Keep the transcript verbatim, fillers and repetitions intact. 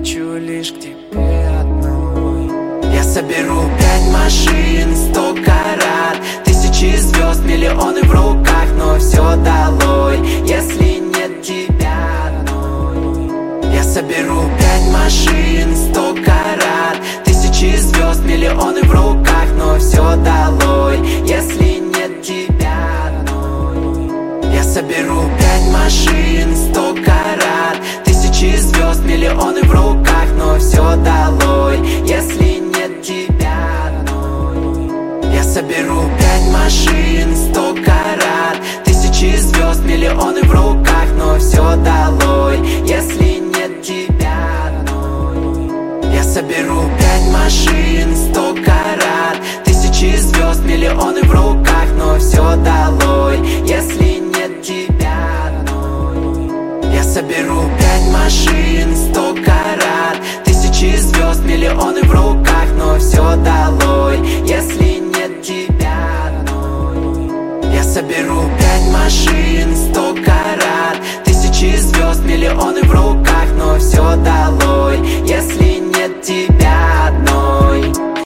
хочу лишь к тебе одной. Я соберу пять машин, сто карат, тысячи звезд, миллионы в руках, но все долой, если нет тебя одной. Я соберу пять машин, сто карат, тысячи звезд, миллионы в руках, но все долой, если нет тебя одной. Я соберу пять машин, сто карат, тысячи звезд, миллионы в руках, но все долой, если нет тебя одной. Я соберу пять машин, сто карат, тысячи звезд, миллионы в руках, но все долой, если нет тебя одной. Я соберу пять машин, сто карат, тысячи звезд, миллионы в руках, но все долой, если нет тебя одной. Я соберу пять машин, сто карат, тысячи звезд, миллионы в руках, но все долой, если нет тебя одной. Я соберу пять машин, сто карат, тысячи звезд, миллионы в руках,